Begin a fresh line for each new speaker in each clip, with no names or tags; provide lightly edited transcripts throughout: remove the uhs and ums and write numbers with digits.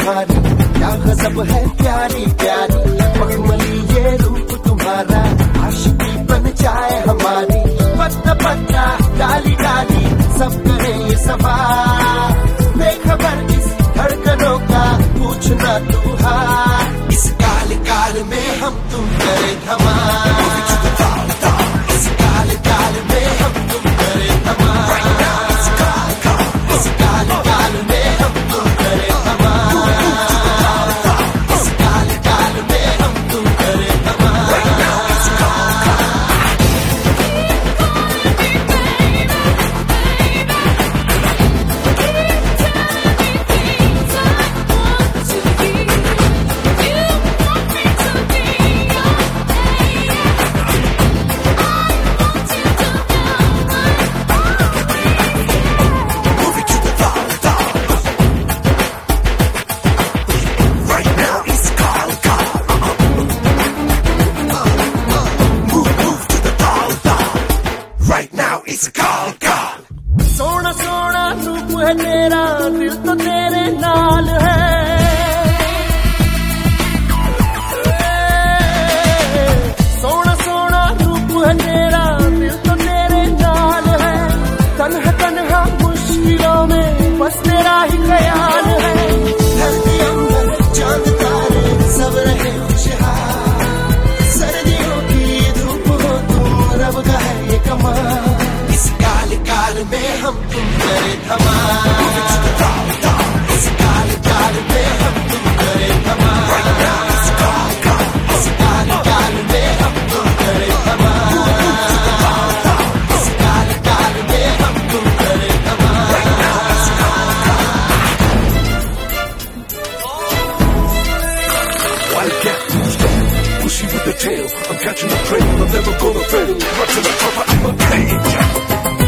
तुम्हारी, क्या गजब है प्यारी प्यारी, मखमली ये रूप तुम्हारा, आशिकी बन जाए हमारी, पत्ता पत्ता डाली डाली सब करे ये सवार, बेखबर इस धड़कनों का पूछना तू हार, इस काल काल में हम तुम करे धमाल, इस काल काल में हम तुम करे धमाल, इस काल काल में हम तुम करे धमाल, इस काल काल में हम तुम करे धमाल। सोना सोना रूप है तेरा, दिल तो तेरे नाल है, सोना सोना रूप है तेरा, दिल तो तेरे नाल है, तन्हा तन्हा मुश्किलों में बस तेरा ही ख्याल है, धरती अंबर चांद तारे सब रहे खुशहाल, सर्दियों की धूप हो तुम, रब का है ये कमाल, इस काल काल में हम तुम करे धमाल, इस काल काल में हम तुम करे धमाल, इस काल काल में हम तुम करे धमाल, इस काल काल में हम तुम करे धमाल।
Wildcat, pushy with the tail, I'm catching the trail, I'm never gonna fail, right to the top, I'm a page.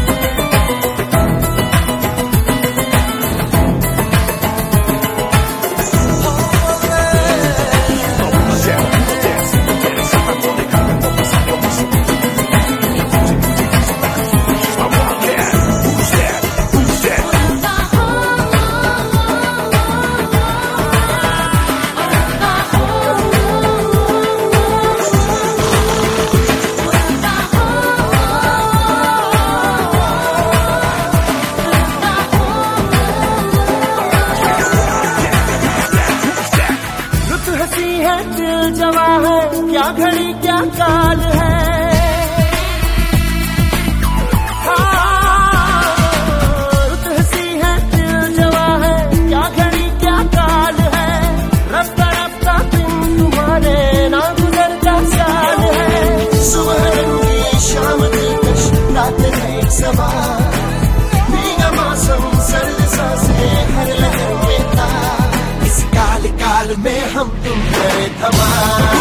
दिल जवा है, क्या घड़ी क्या काल है, रुत हसी है दिल जवा है, क्या घड़ी क्या काल है, रफ्ता रफ्ता दिन तुम्हारे ना गुजरता साल है, सुबह रंगी शाम दिलकश रात है एक सवार, भीगा मौसम सर्द सांसें हर लहर में तार, इस काल काल में हम तुम करे धमाल।